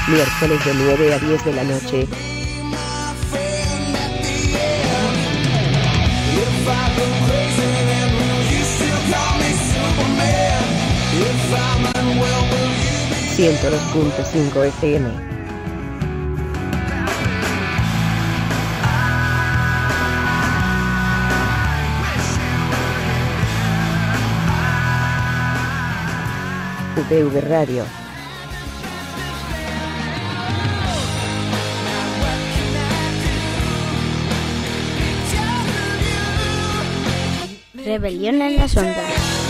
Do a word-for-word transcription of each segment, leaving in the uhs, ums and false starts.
Miércoles de nueve a diez de la noche. ciento dos punto cinco F M. U P V Radio. Rebelión en las ondas.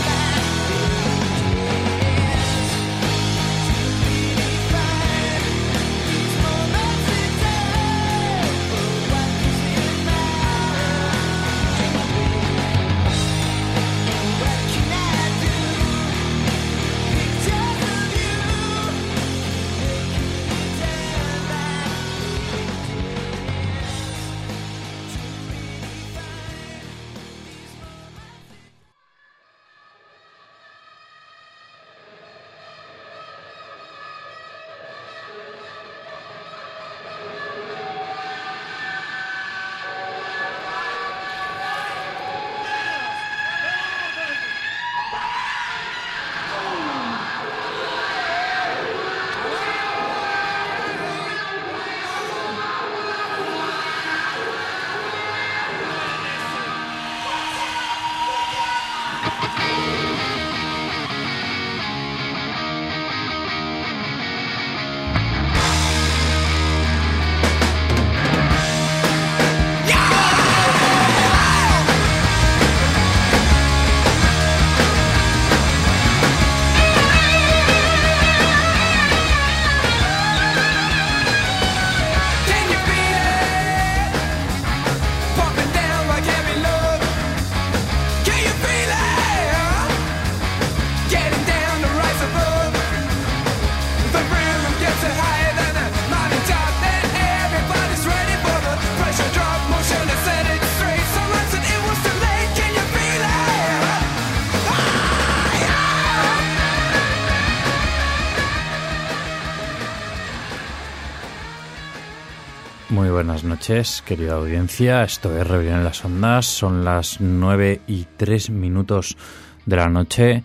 Muy buenas noches, querida audiencia. Esto es Rebelión en las Ondas. Son las nueve y tres minutos de la noche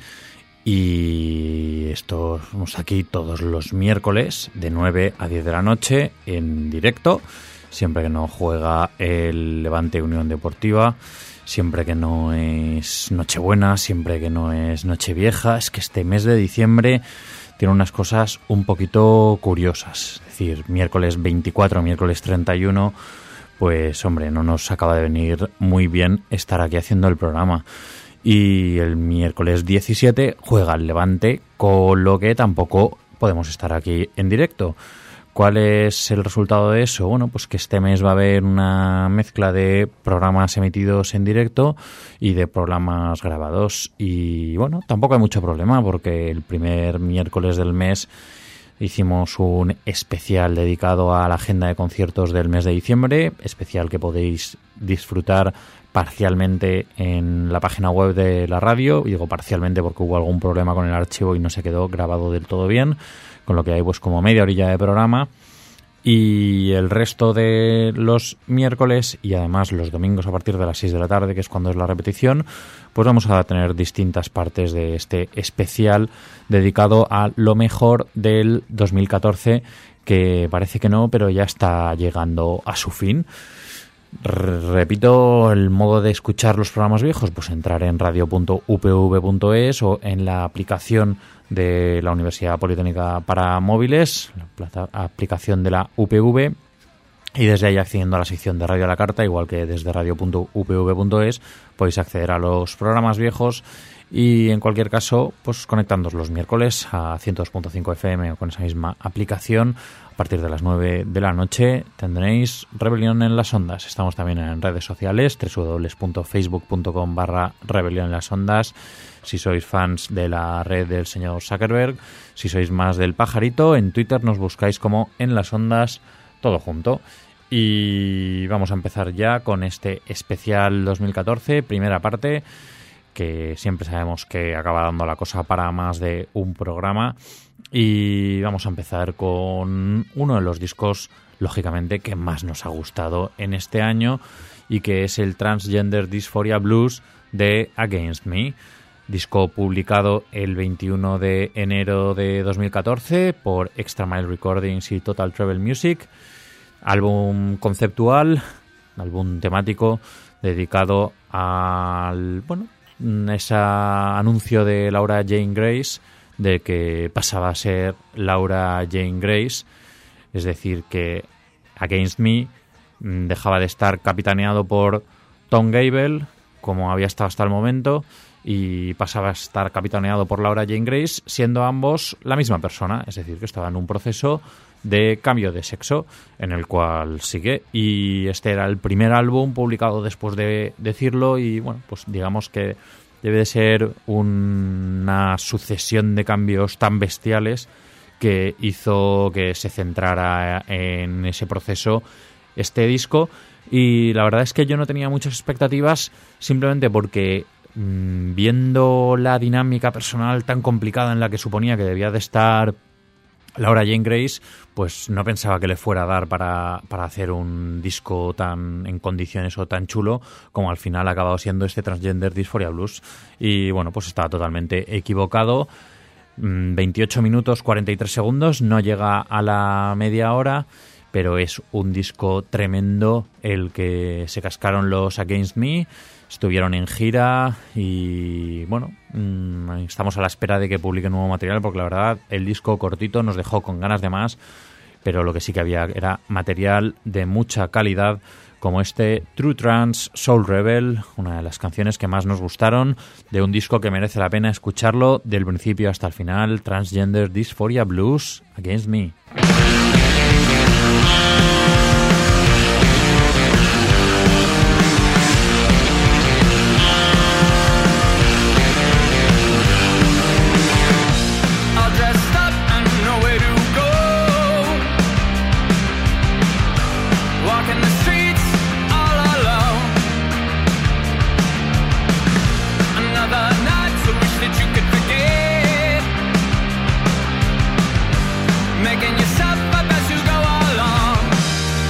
y estamos aquí todos los miércoles de nueve a diez de la noche en directo, siempre que no juega el Levante Unión Deportiva, siempre que no es Nochebuena, siempre que no es Nochevieja. Es que este mes de diciembre tiene unas cosas un poquito curiosas. Es decir, miércoles veinticuatro, miércoles treinta y uno, pues hombre, no nos acaba de venir muy bien estar aquí haciendo el programa. Y el miércoles diecisiete juega el Levante, con lo que tampoco podemos estar aquí en directo. ¿Cuál es el resultado de eso? Bueno, pues que este mes va a haber una mezcla de programas emitidos en directo y de programas grabados. Y bueno, tampoco hay mucho problema porque el primer miércoles del mes hicimos un especial dedicado a la agenda de conciertos del mes de diciembre, especial que podéis disfrutar parcialmente en la página web de la radio. Y digo parcialmente porque hubo algún problema con el archivo y no se quedó grabado del todo bien, con lo que hay pues como media orilla de programa. Y el resto de los miércoles y además los domingos a partir de las seis de la tarde, que es cuando es la repetición, pues vamos a tener distintas partes de este especial dedicado a lo mejor del dos mil catorce, que parece que no, pero ya está llegando a su fin. Repito, el modo de escuchar los programas viejos, pues entrar en radio punto u p v punto es o en la aplicación de la Universidad Politécnica para móviles, la plata, aplicación de la U P V, y desde ahí accediendo a la sección de Radio a la Carta, igual que desde radio punto u p v punto es, podéis acceder a los programas viejos y en cualquier caso, pues conectándoos los miércoles a ciento dos punto cinco F M o con esa misma aplicación. A partir de las nueve de la noche tendréis Rebelión en las Ondas. Estamos también en redes sociales, doble u doble u doble u punto facebook punto com barra Rebelión en las Ondas. Si sois fans de la red del señor Zuckerberg, si sois más del pajarito, en Twitter nos buscáis como En las Ondas, todo junto. Y vamos a empezar ya con este especial dos mil catorce, primera parte, que siempre sabemos que acaba dando la cosa para más de un programa. Y vamos a empezar con uno de los discos, lógicamente, que más nos ha gustado en este año y que es el Transgender Dysphoria Blues de Against Me, disco publicado el veintiuno de enero de dos mil catorce por Extra Mile Recordings y Total Treble Music, álbum conceptual, álbum temático dedicado al, bueno, ese anuncio de Laura Jane Grace de que pasaba a ser Laura Jane Grace, es decir, que Against Me dejaba de estar capitaneado por Tom Gable, como había estado hasta el momento, y pasaba a estar capitaneado por Laura Jane Grace, siendo ambos la misma persona, es decir, que estaba en un proceso de cambio de sexo en el cual sigue, y este era el primer álbum publicado después de decirlo, y bueno, pues digamos que debe de ser una sucesión de cambios tan bestiales que hizo que se centrara en ese proceso este disco. Y la verdad es que yo no tenía muchas expectativas, simplemente porque mmm, viendo la dinámica personal tan complicada en la que suponía que debía de estar Laura Jane Grace, pues no pensaba que le fuera a dar para, para hacer un disco tan en condiciones o tan chulo como al final ha acabado siendo este Transgender Dysphoria Blues. Y bueno, pues estaba totalmente equivocado. veintiocho minutos cuarenta y tres segundos, no llega a la media hora, pero es un disco tremendo el que se cascaron los Against Me. Estuvieron en gira y bueno, mmm, estamos a la espera de que publiquen nuevo material, porque la verdad el disco cortito nos dejó con ganas de más, pero lo que sí que había era material de mucha calidad, como este True Trans Soul Rebel, una de las canciones que más nos gustaron de un disco que merece la pena escucharlo del principio hasta el final, Transgender Dysphoria Blues, Against Me. Making yourself up as you go along.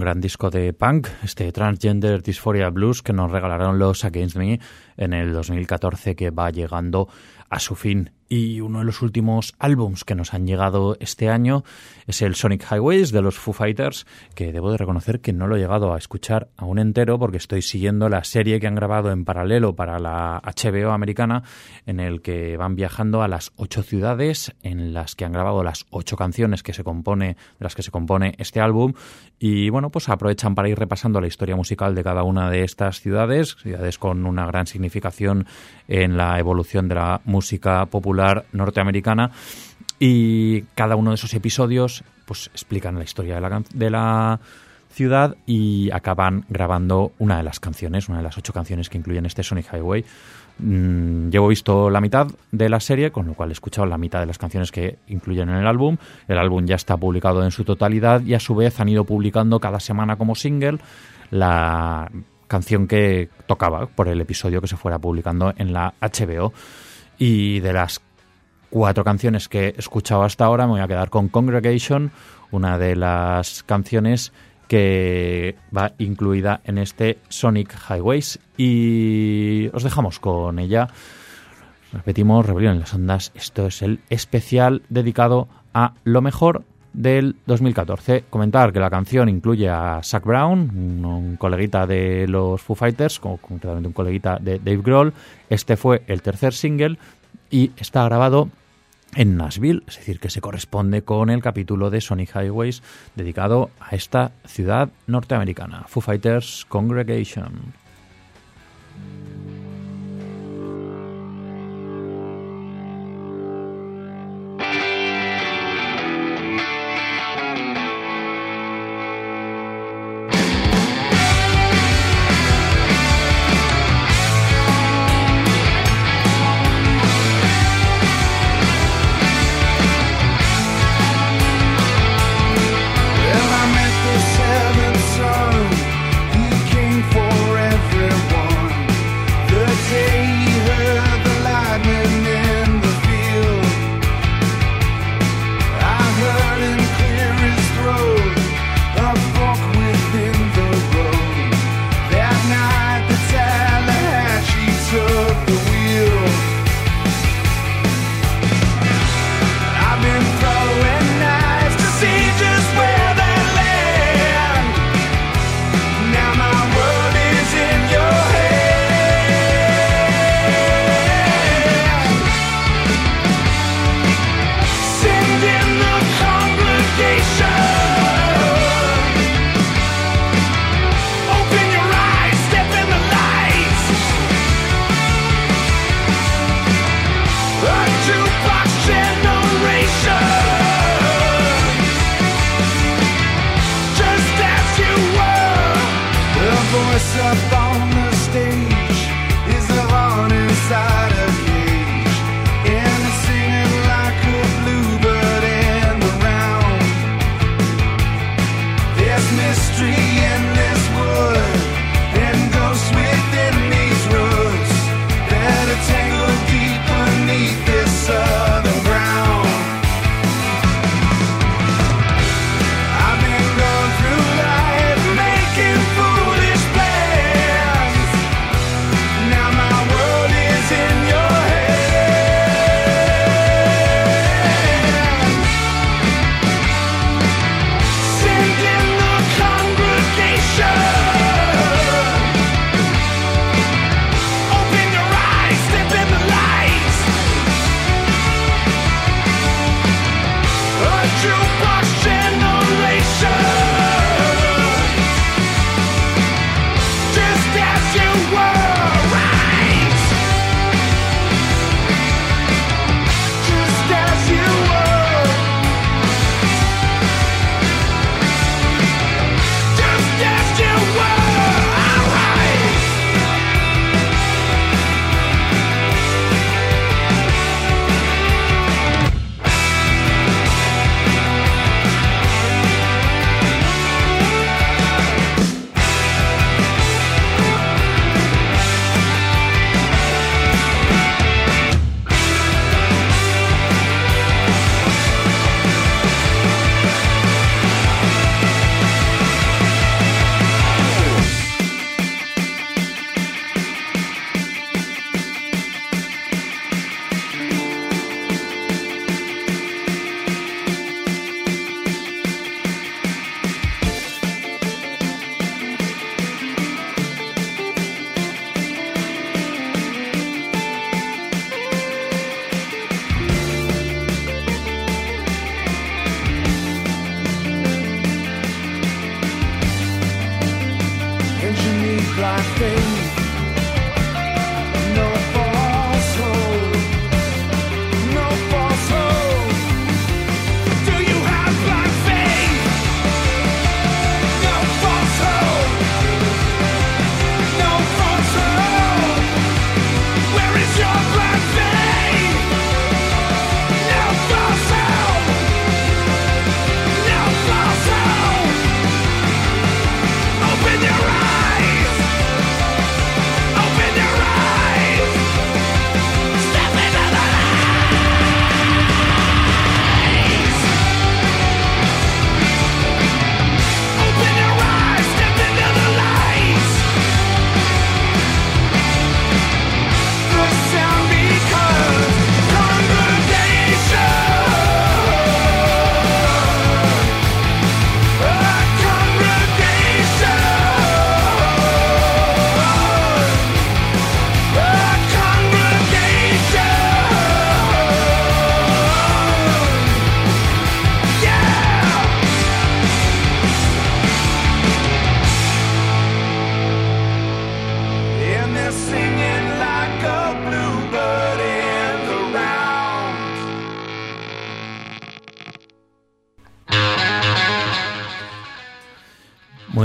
gran disco de punk, este Transgender Dysphoria Blues que nos regalaron los Against Me en el dos mil catorce, que va llegando a su fin. Y uno de los últimos álbums que nos han llegado este año es el Sonic Highways de los Foo Fighters, que debo de reconocer que no lo he llegado a escuchar aún entero porque estoy siguiendo la serie que han grabado en paralelo para la H B O americana, en el que van viajando a las ocho ciudades en las que han grabado las ocho canciones que se compone, de las que se compone este álbum. Y bueno, pues aprovechan para ir repasando la historia musical de cada una de estas ciudades, ciudades con una gran significación en la evolución de la música popular norteamericana, y cada uno de esos episodios pues explican la historia de la, de la ciudad y acaban grabando una de las canciones, una de las ocho canciones que incluyen este Sonic Highway. Mm, llevo visto la mitad de la serie, con lo cual he escuchado la mitad de las canciones que incluyen en el álbum. El álbum ya está publicado en su totalidad y a su vez han ido publicando cada semana como single la canción que tocaba por el episodio que se fuera publicando en la H B O. Y de las cuatro canciones que he escuchado hasta ahora me voy a quedar con Congregation, una de las canciones que va incluida en este Sonic Highways, y os dejamos con ella. Repetimos, Rebelión en las Ondas, esto es el especial dedicado a lo mejor del dos mil catorce. Comentar que la canción incluye a Zac Brown, un, un coleguita de los Foo Fighters, concretamente un coleguita de Dave Grohl. Este fue el tercer single y está grabado en Nashville, es decir, que se corresponde con el capítulo de Sonic Highways dedicado a esta ciudad norteamericana. Foo Fighters, Congregation. Well, I met the seventh son. He came for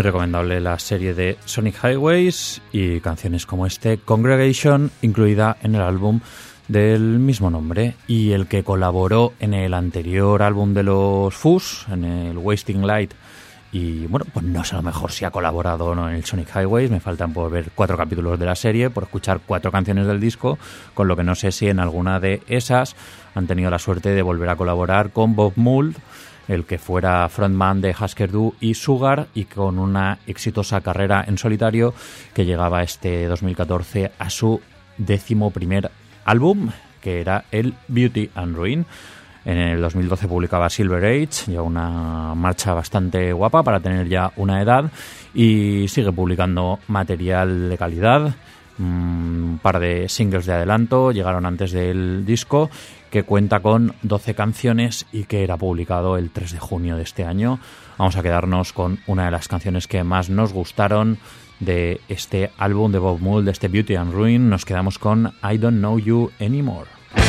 muy recomendable la serie de Sonic Highways y canciones como este, Congregation, incluida en el álbum del mismo nombre, y el que colaboró en el anterior álbum de los Fuzz, en el Wasting Light. Y bueno, pues no sé a lo mejor si ha colaborado o no en el Sonic Highways, me faltan por ver cuatro capítulos de la serie, por escuchar cuatro canciones del disco, con lo que no sé si en alguna de esas han tenido la suerte de volver a colaborar con Bob Mould, el que fuera frontman de Husker Du y Sugar, y con una exitosa carrera en solitario que llegaba este dos mil catorce a su décimo primer álbum, que era el Beauty and Ruin. En el dos mil doce publicaba Silver Age, ya una marcha bastante guapa para tener ya una edad, y sigue publicando material de calidad. Un par de singles de adelanto llegaron antes del disco, que cuenta con doce canciones y que era publicado el tres de junio de este año. Vamos a quedarnos con una de las canciones que más nos gustaron de este álbum de Bob Mould, de este Beauty and Ruin. Nos quedamos con I Don't Know You Anymore.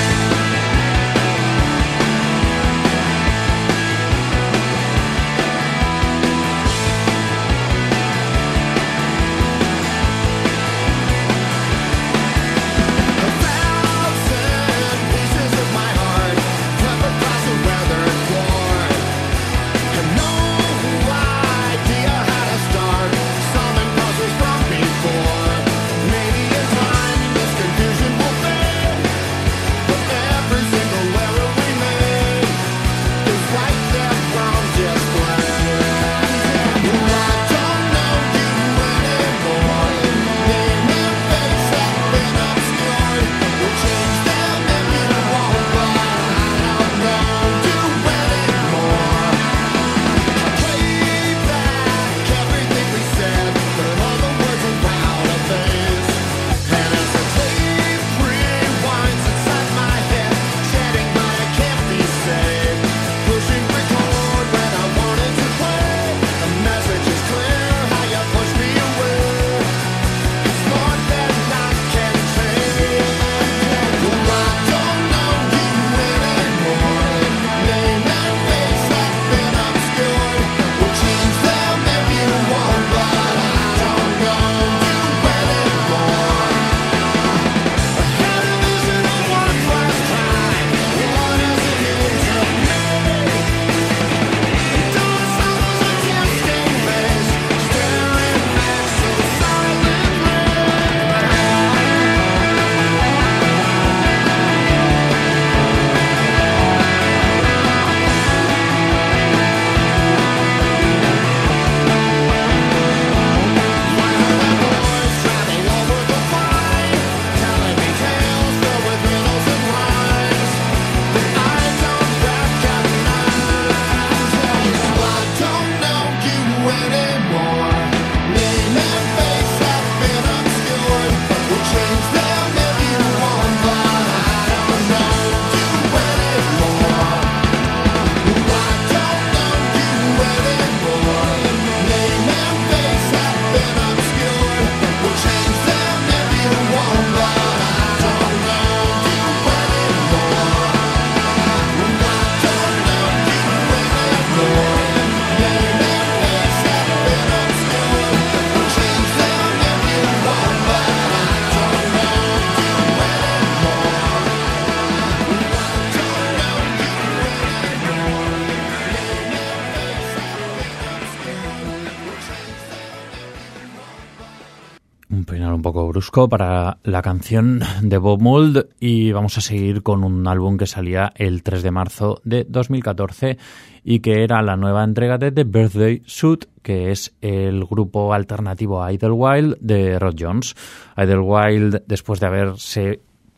Brusco para la canción de Bob Mould, y vamos a seguir con un álbum que salía el tres de marzo de dos mil catorce y que era la nueva entrega de The Birthday Suite, que es el grupo alternativo a Idlewild de Rod Jones. Idlewild, después de haberse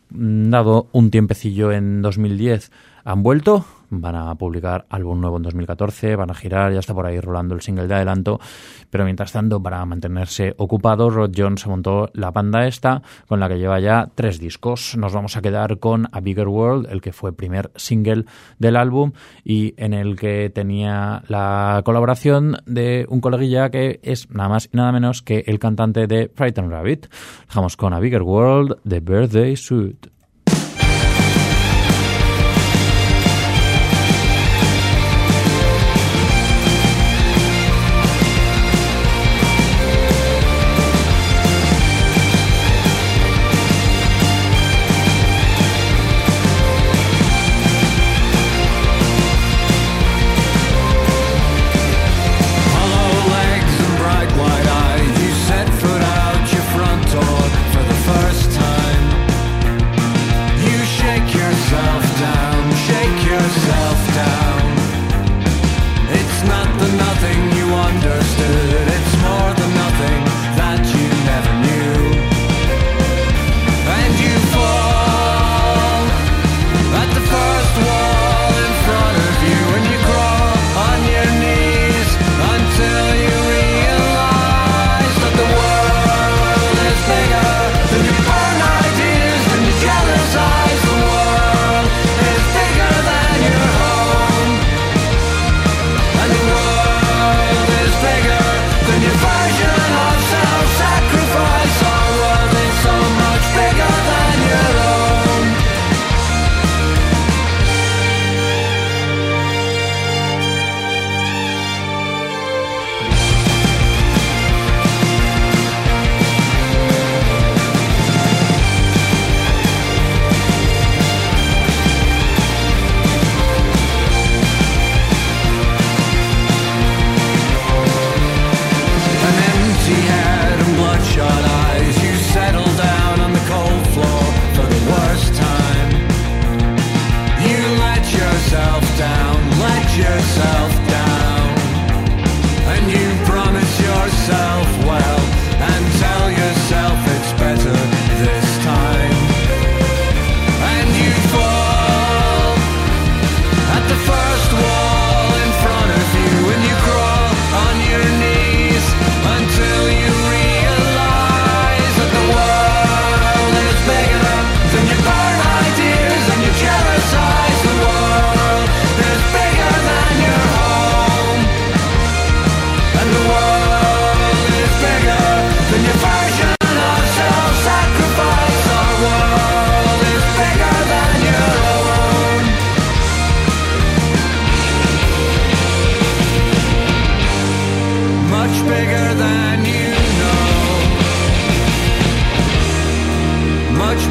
dado un tiempecillo en dos mil diez, han vuelto, van a publicar álbum nuevo en dos mil catorce, van a girar, ya está por ahí rolando el single de adelanto, pero mientras tanto, para mantenerse ocupado, Rod Jones se montó la banda esta, con la que lleva ya tres discos. Nos vamos a quedar con A Bigger World, el que fue primer single del álbum y en el que tenía la colaboración de un coleguilla que es nada más y nada menos que el cantante de Frightened Rabbit. Dejamos con A Bigger World, The Birthday Suite. We'll be right back.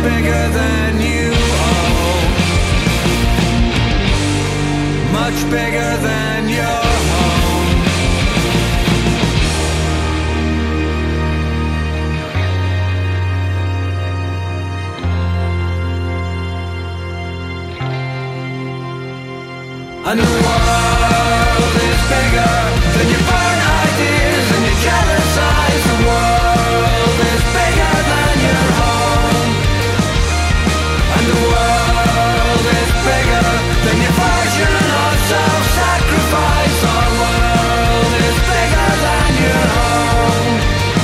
bigger than you. Oh, much bigger than your home. And the world is bigger than your fine ideas and your jealous eyes. The world is bigger than your home. And the world is bigger than your version of self-sacrifice. Our world is bigger than your home.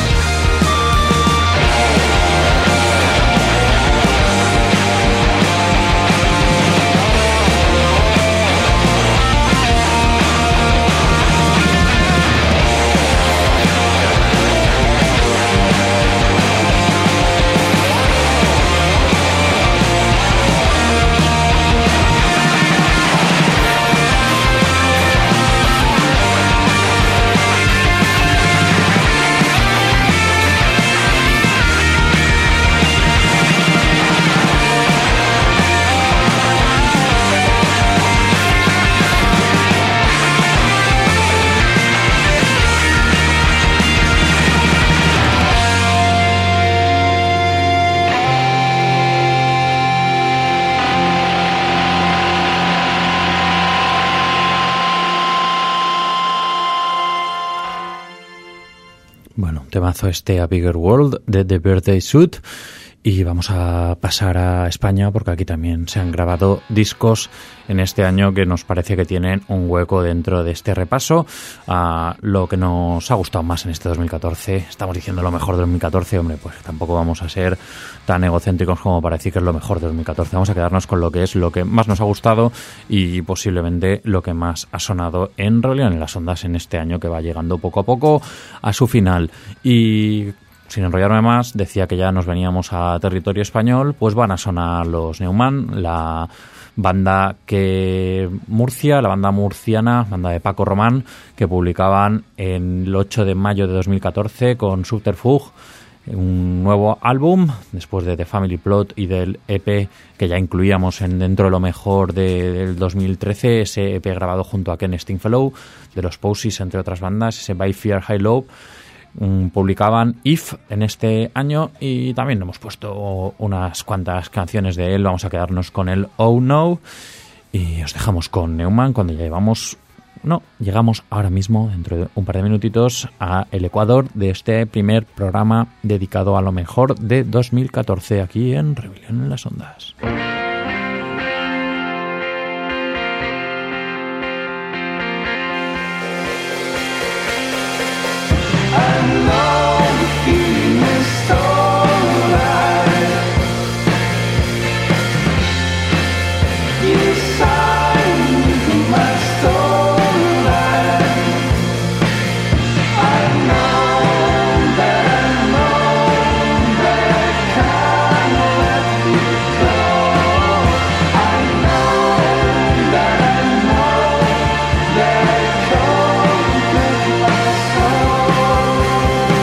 Temazo este A Bigger World de The Birthday Suit. Y vamos a pasar a España porque aquí también se han grabado discos en este año que nos parece que tienen un hueco dentro de este repaso a lo que nos ha gustado más en este dos mil catorce. Estamos diciendo lo mejor de dos mil catorce, hombre, pues tampoco vamos a ser tan egocéntricos como para decir que es lo mejor de dos mil catorce. Vamos a quedarnos con lo que es lo que más nos ha gustado y posiblemente lo que más ha sonado en Rebelión en las Ondas en este año que va llegando poco a poco a su final. Y sin enrollarme más, decía que ya nos veníamos a territorio español, pues van a sonar los Neumann, la banda que Murcia, la banda murciana, banda de Paco Román, que publicaban en el ocho de mayo de dos mil catorce con Subterfuge un nuevo álbum, después de The Family Plot y del E P que ya incluíamos en dentro de lo mejor de, del dos mil trece, ese E P grabado junto a Ken Stringfellow, de los Posies, entre otras bandas, ese By Fear High Low. Um, publicaban If en este año y también hemos puesto unas cuantas canciones de él. Vamos a quedarnos con el Oh No y os dejamos con Neumann cuando ya llevamos no, llegamos ahora mismo dentro de un par de minutitos a el Ecuador de este primer programa dedicado a lo mejor de dos mil catorce aquí en Rebelión en las Ondas. Thank you.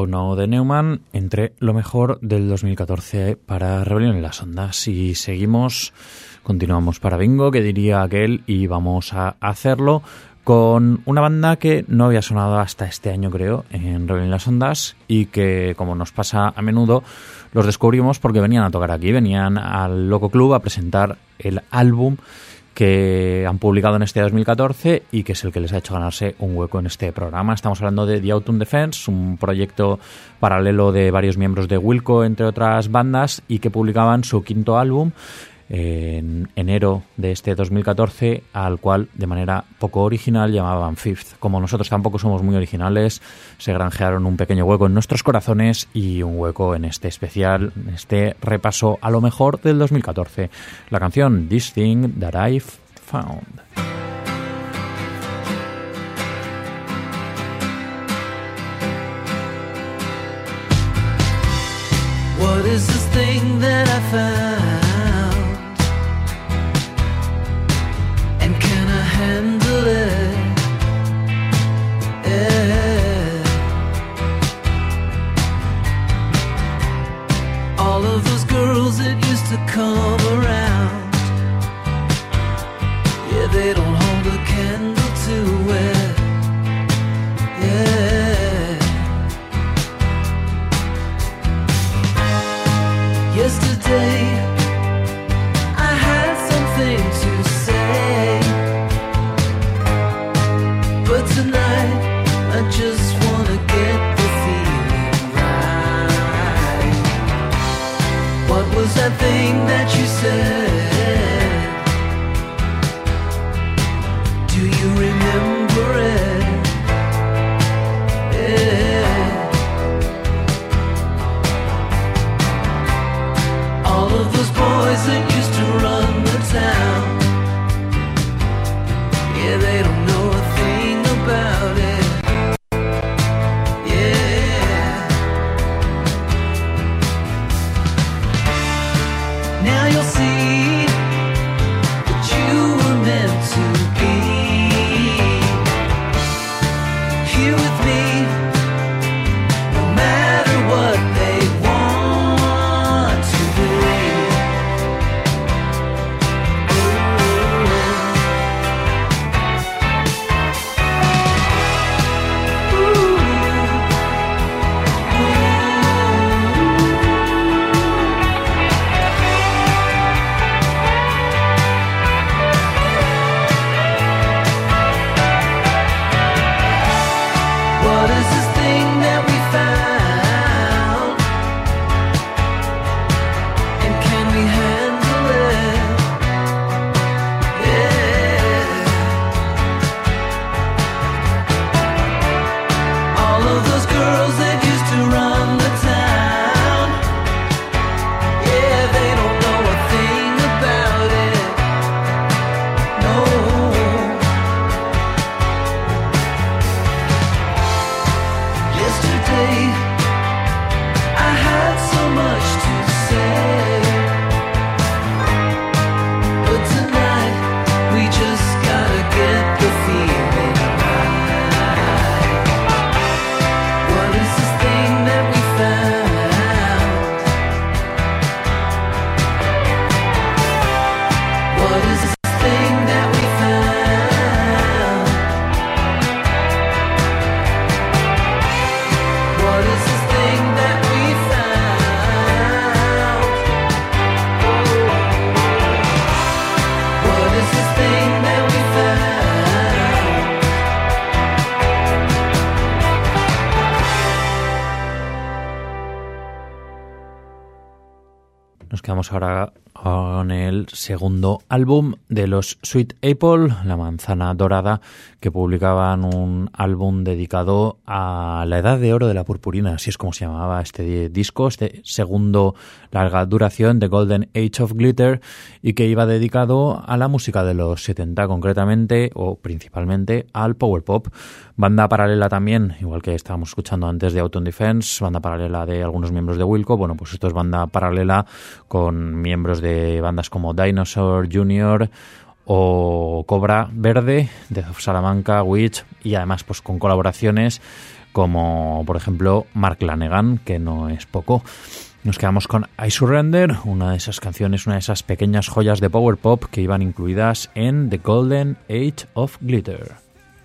Don't Know de Neumann entre lo mejor del dos mil catorce para Rebelión en las Ondas. Y seguimos, continuamos para Bingo, que diría aquel, y vamos a hacerlo con una banda que no había sonado hasta este año, creo, en Rebelión en las Ondas, y que, como nos pasa a menudo, los descubrimos porque venían a tocar aquí, venían al Loco Club a presentar el álbum que han publicado en este dos mil catorce y que es el que les ha hecho ganarse un hueco en este programa. Estamos hablando de The Autumn Defense, un proyecto paralelo de varios miembros de Wilco, entre otras bandas, y que publicaban su quinto álbum en enero de este dos mil catorce, al cual de manera poco original llamaban Fifth. Como nosotros tampoco somos muy originales, se granjearon un pequeño hueco en nuestros corazones y un hueco en este especial, en este repaso a lo mejor del dos mil catorce. La canción This Thing That I've Found. What is this thing that I found? Handle it, yeah. All of those girls that used to come around, yeah, they don't hold a candle to it, yeah. Yesterday I had something to say, but tonight I just wanna get the feeling right. What was that thing that you said? Do you remember it? Yeah. All of those boys that used to run the town, yeah, they don't know a thing about it, yeah. Now you'll see that you were meant to be here with me, no matter what they want to believe. What is this thing that we found? And can we handle it? Yeah. All of those girls that used to run the town, yeah, they don't know a thing about it, no. Yesterday I had so much to say, but tonight we just gotta get the feeling right. What is this thing that we found? What is this thing that we found? What is this thing that we found? What is this thing that we found? Nos quedamos ahora con el segundo álbum de los Sweet Apple, La Manzana Dorada, que publicaban un álbum dedicado a la edad de oro de la purpurina, así es como se llamaba este disco, este segundo larga duración, The Golden Age of Glitter, y que iba dedicado a la música de los setenta, concretamente o principalmente al power pop. Banda paralela también, igual que estábamos escuchando antes de Autumn Defense, banda paralela de algunos miembros de Wilco. Bueno, pues esto es banda paralela con miembros de bandas como Dinosaur Junior o Cobra Verde, Death of Salamanca, Witch, y además pues con colaboraciones como por ejemplo Mark Lanegan, que no es poco. Nos quedamos con I Surrender, una de esas canciones, una de esas pequeñas joyas de power pop que iban incluidas en The Golden Age of Glitter.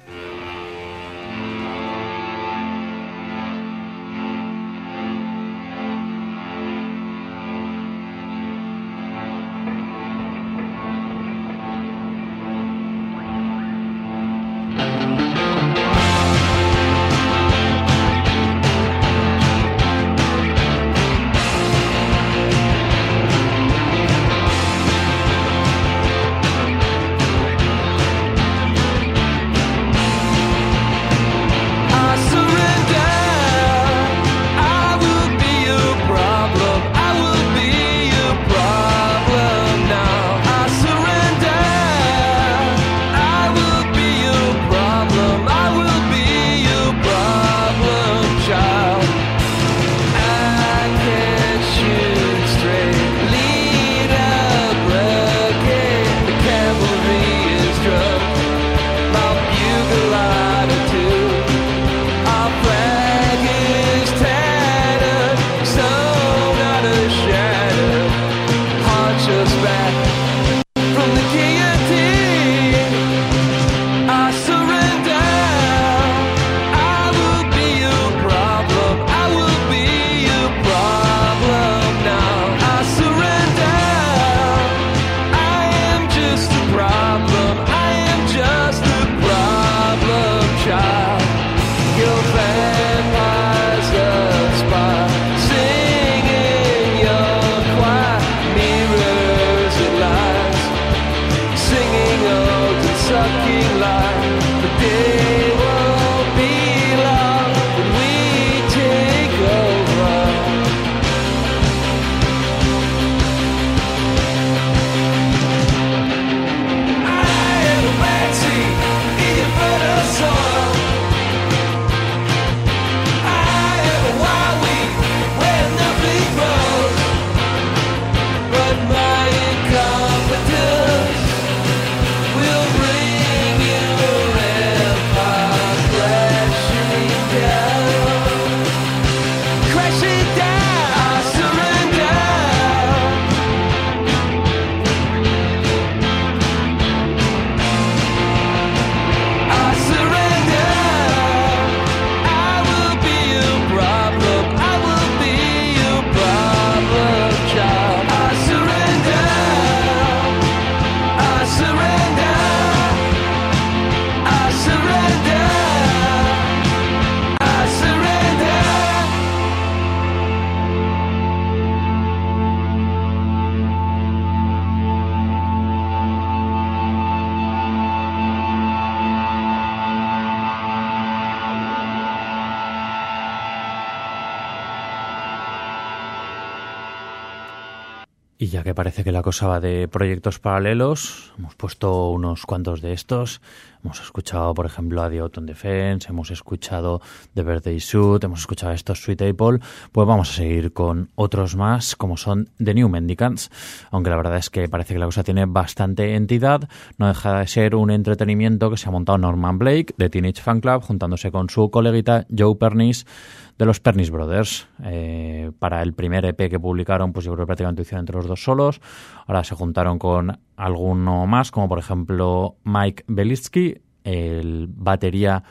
Y ya que parece que la cosa va de proyectos paralelos, hemos puesto unos cuantos de estos. Hemos escuchado, por ejemplo, a The Autumn Defense, hemos escuchado The Birthday Suit, hemos escuchado estos Sweet Apple. Pues vamos a seguir con otros más, como son The New Mendicants. Aunque la verdad es que parece que la cosa tiene bastante entidad, no deja de ser un entretenimiento que se ha montado Norman Blake, de Teenage Fan Club, juntándose con su coleguita Joe Pernice, de los Pernice Brothers. Eh, para el primer E P que publicaron, pues yo creo que prácticamente hicieron entre los dos solos. Ahora se juntaron con alguno más, como por ejemplo Mike Belitsky, el batería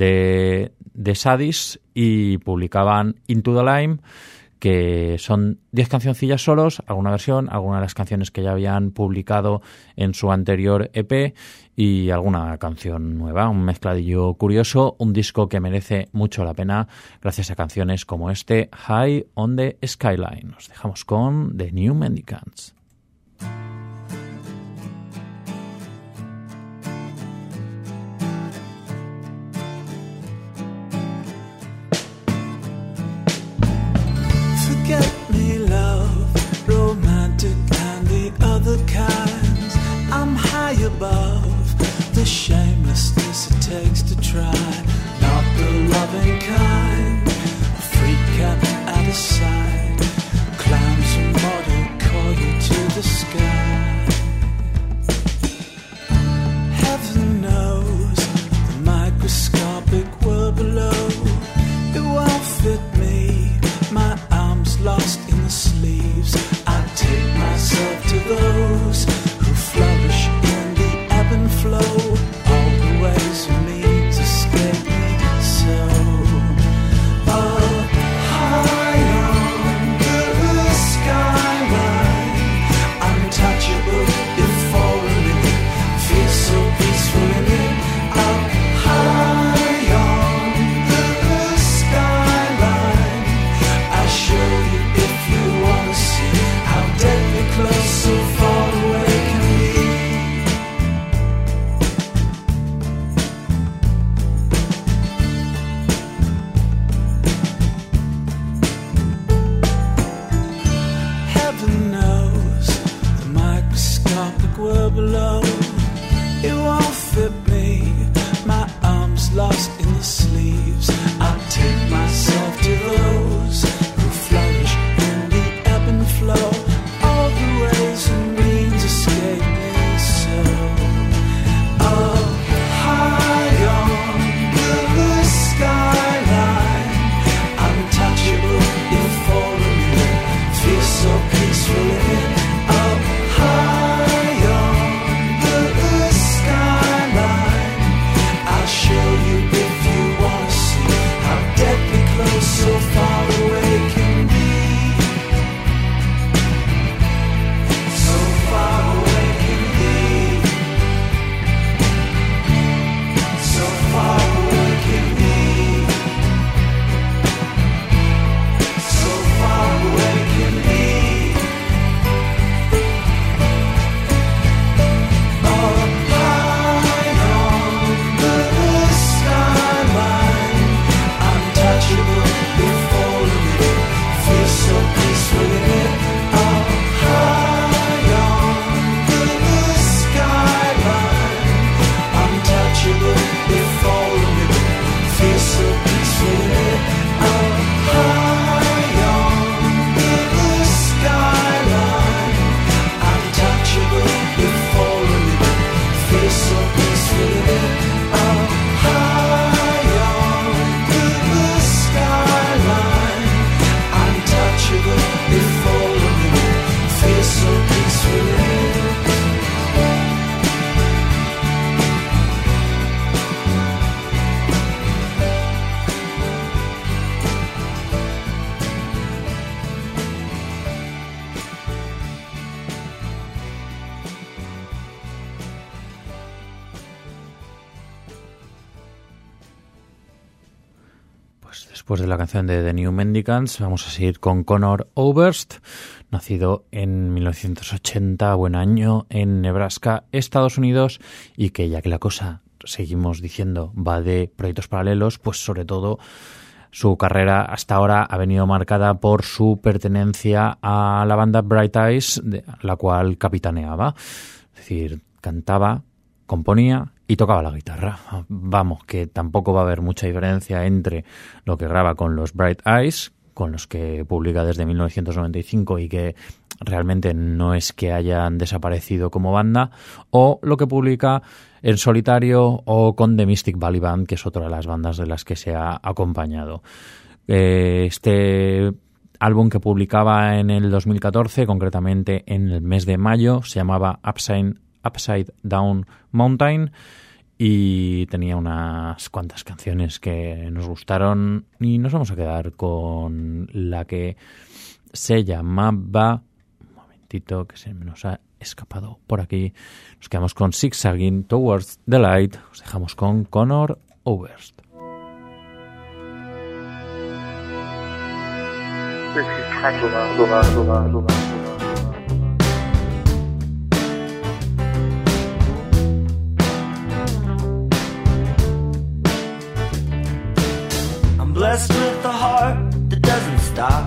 de, de Sadis, y publicaban Into the Lime, que son diez cancioncillas solos, alguna versión, algunas de las canciones que ya habían publicado en su anterior E P y alguna canción nueva, un mezcladillo curioso, un disco que merece mucho la pena gracias a canciones como este High on the Skyline. Nos dejamos con The New Mendicants. Get me love, romantic and the other kinds. I'm high above the shamelessness it takes to try. Not the loving kind, a freak cat at his side. Climb some model, call you to Después de la canción de The New Mendicants, vamos a seguir con Conor Oberst, nacido en mil novecientos ochenta, buen año, en Nebraska, Estados Unidos, y que ya que la cosa, seguimos diciendo, va de proyectos paralelos, pues sobre todo su carrera hasta ahora ha venido marcada por su pertenencia a la banda Bright Eyes, de la cual capitaneaba. Es decir, cantaba, componía y tocaba la guitarra. Vamos, que tampoco va a haber mucha diferencia entre lo que graba con los Bright Eyes, con los que publica desde mil novecientos noventa y cinco y que realmente no es que hayan desaparecido como banda, o lo que publica en solitario o con The Mystic Valley Band, que es otra de las bandas de las que se ha acompañado. Este álbum que publicaba en el dos mil catorce, concretamente en el mes de mayo, se llamaba Upside, Upside Down Mountain y tenía unas cuantas canciones que nos gustaron y nos vamos a quedar con la que se llamaba... Un momentito que se nos ha escapado por aquí. Nos quedamos con Zigzagging Towards the Light. Os dejamos con Conor Oberst. I'm blessed with a heart that doesn't stop.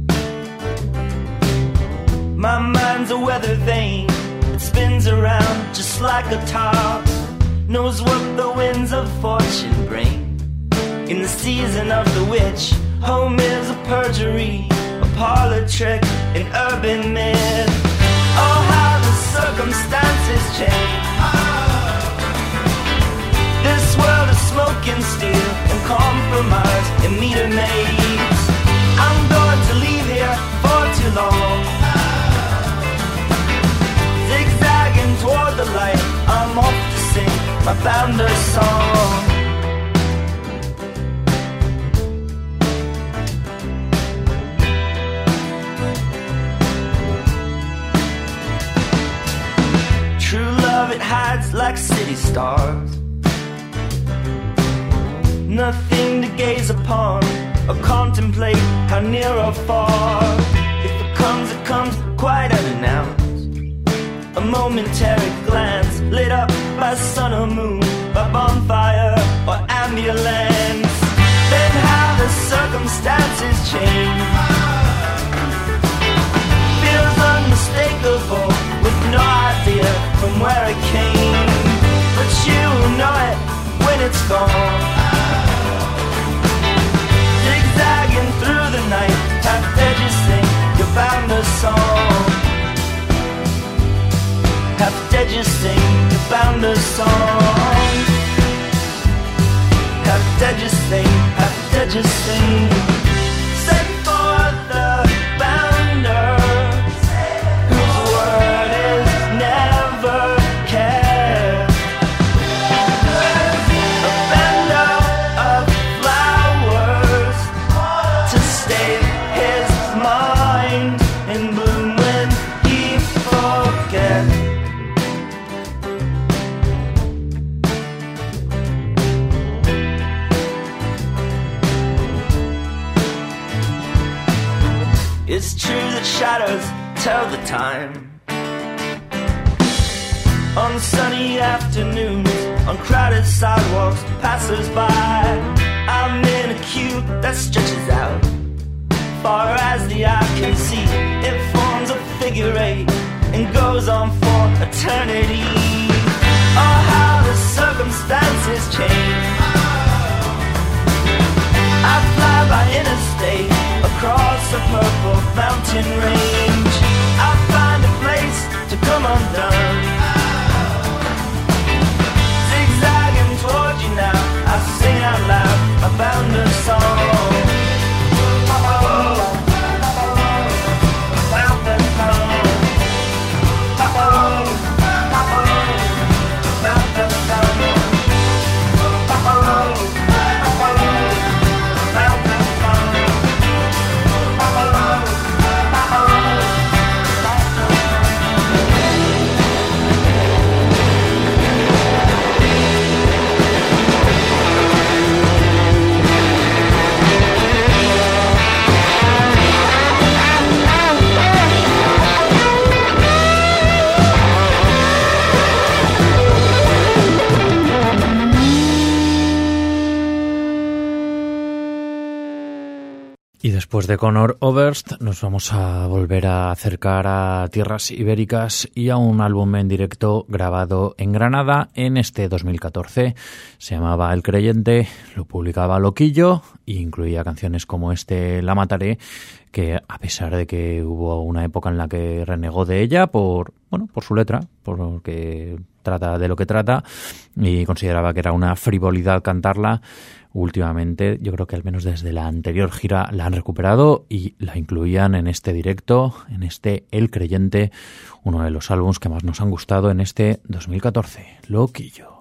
My mind's a weather vane that spins around just like a top. Knows what the winds of fortune bring. In the season of the witch, home is a perjury, a parlor trick, an urban myth. Oh, how the circumstances change. This world is smoke and steel and compromise and meter maids. I'm going to leave here for too long. Zigzagging toward the light, I'm off to sing my bounder song. True love, it hides like city stars. Nothing to gaze upon or contemplate how near or far. If it comes, it comes quite unannounced. A momentary glance lit up by sun or moon, by bonfire or ambulance. Then how the circumstances change. Feels unmistakable with no idea from where it came. But you know it when it's gone. Zigzagging through the night, how did you sing your bounder song? How did you sing your bounder song? How did you sing, how did you sing? Sing for the bounders, whose word is never kept. A bender of flowers to stay his mind in bloom when he forgets. It's true that shadows tell the time. On sunny afternoons, on crowded sidewalks, passers-by. I'm in a queue that stretches out far as the eye can see. It forms a figure eight and goes on for eternity. Oh, how the circumstances change. I fly by interstate across a purple mountain range. I find a place to come undone. Zigzagging toward you now, I sing out loud a bounder song. Bounder song. Bounder song. Oh, Después de Conor Oberst nos vamos a volver a acercar a tierras ibéricas y a un álbum en directo grabado en Granada en este dos mil catorce. Se llamaba El Creyente, lo publicaba Loquillo e incluía canciones como este La Mataré, que a pesar de que hubo una época en la que renegó de ella por, bueno, por su letra, porque trata de lo que trata y consideraba que era una frivolidad cantarla, últimamente, yo creo que al menos desde la anterior gira la han recuperado y la incluían en este directo, en este El Creyente, uno de los álbumes que más nos han gustado en este dos mil catorce, Loquillo.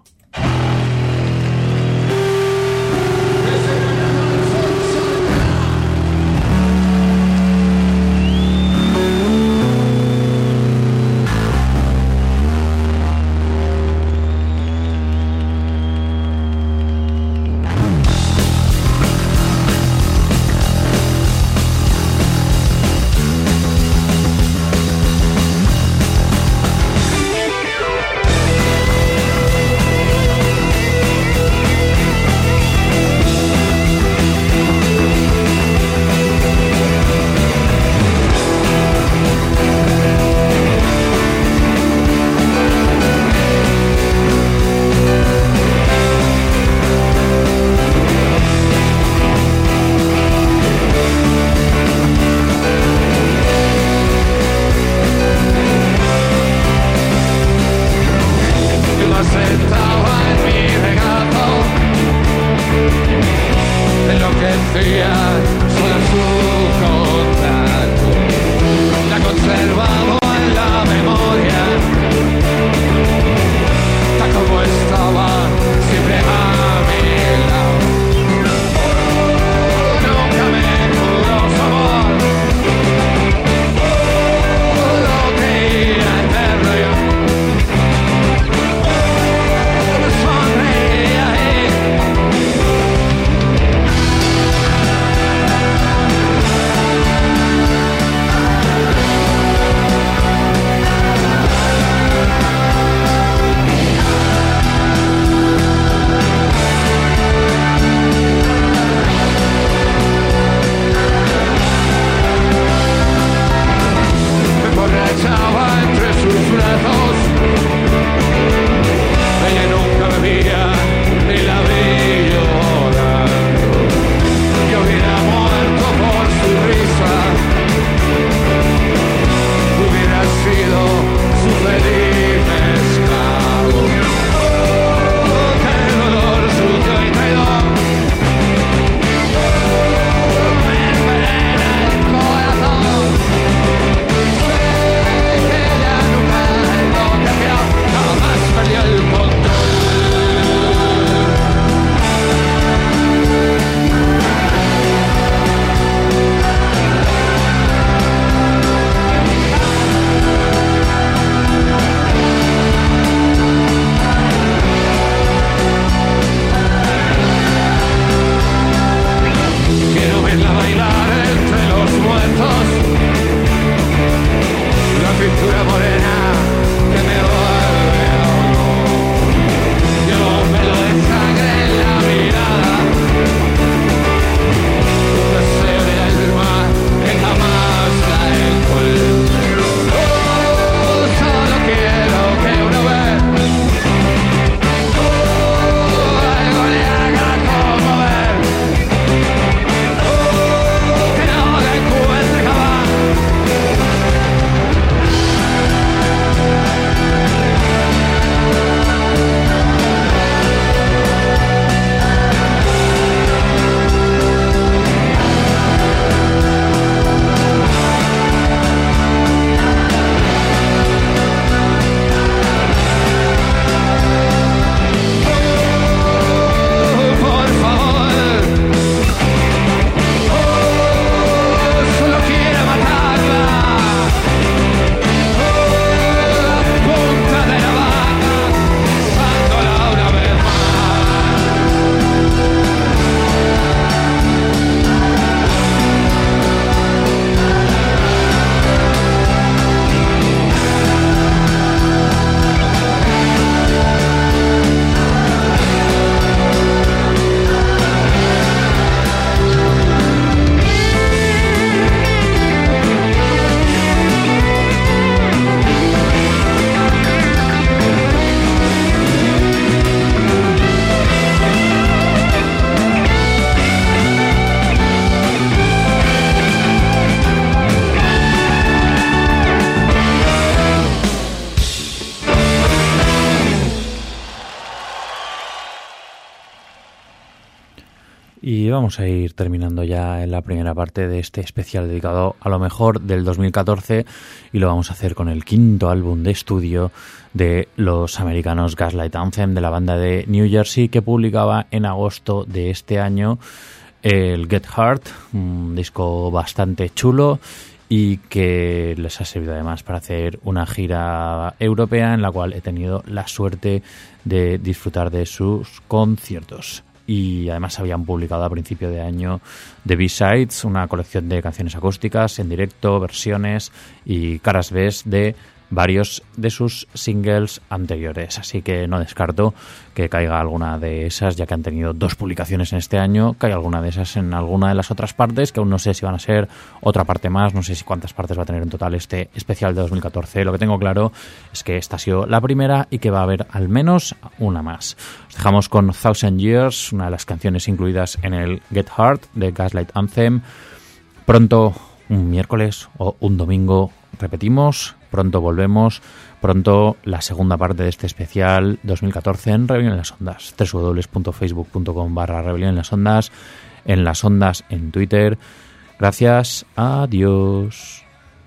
Y vamos a ir terminando ya en la primera parte de este especial dedicado a lo mejor del dos mil catorce, y lo vamos a hacer con el quinto álbum de estudio de los americanos Gaslight Anthem, de la banda de New Jersey, que publicaba en agosto de este año el Get Hard, un disco bastante chulo y que les ha servido además para hacer una gira europea en la cual he tenido la suerte de disfrutar de sus conciertos. Y además habían publicado a principio de año The B-Sides, una colección de canciones acústicas en directo, versiones y caras B de varios de sus singles anteriores, así que no descarto que caiga alguna de esas, ya que han tenido dos publicaciones en este año, que hay alguna de esas en alguna de las otras partes, que aún no sé si van a ser otra parte más, no sé si cuántas partes va a tener en total este especial de dos mil catorce. Lo que tengo claro es que esta ha sido la primera y que va a haber al menos una más. Os dejamos con Thousand Years, una de las canciones incluidas en el Get Hard de Gaslight Anthem. Pronto, un miércoles o un domingo, repetimos, pronto volvemos, pronto la segunda parte de este especial dos mil catorce en Rebelión en las Ondas, doble u doble u doble u punto facebook punto com barra Rebelión en las Ondas, en las Ondas en Twitter. Gracias, adiós.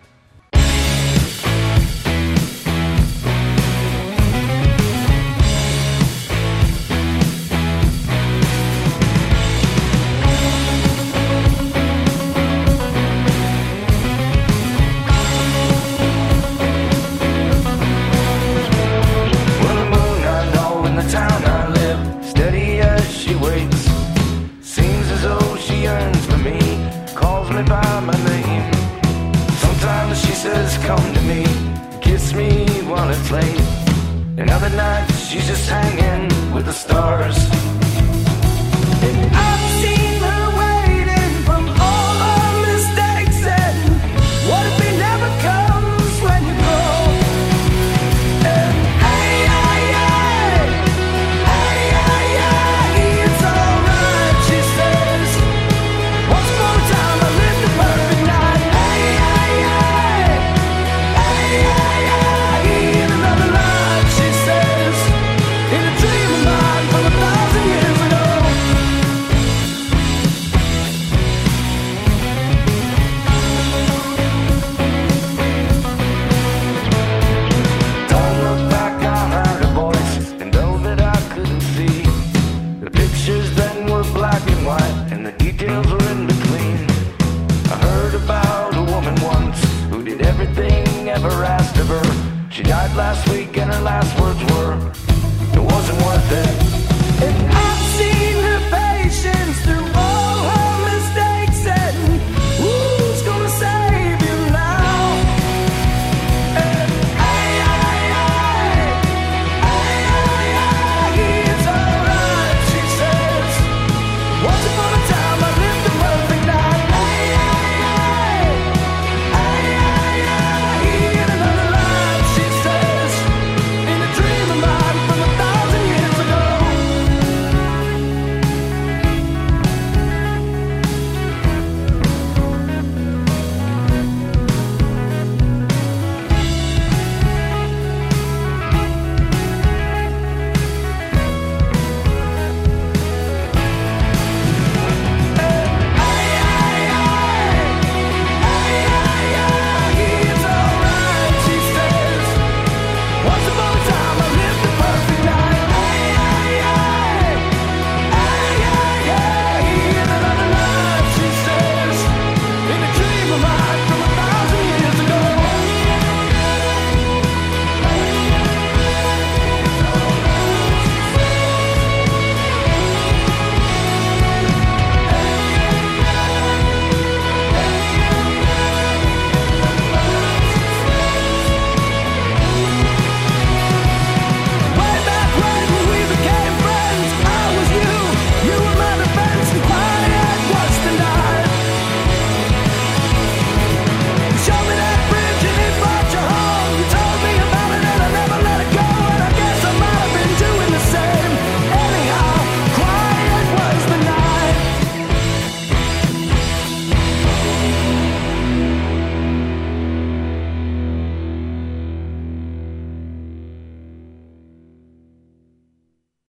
Come to me, kiss me while it's late. And other nights she's just hanging with the stars. And I've seen her waiting from all our mistakes. And what if it never comes when you go? And hey, hey, hey, hey, hey, hey, it's alright, she says. Once upon a time I lived a perfect night. Hey, hey, hey, hey, hey, hey, in another life, she says. In a dream of mine from a thousand years ago. Don't look back, I heard a voice in velvet I couldn't see. The pictures then were black and white, and the details were in between. I heard about a woman once who did everything ever asked of her. She died last week, and her last words were, it wasn't worth it. And I've seen her patience through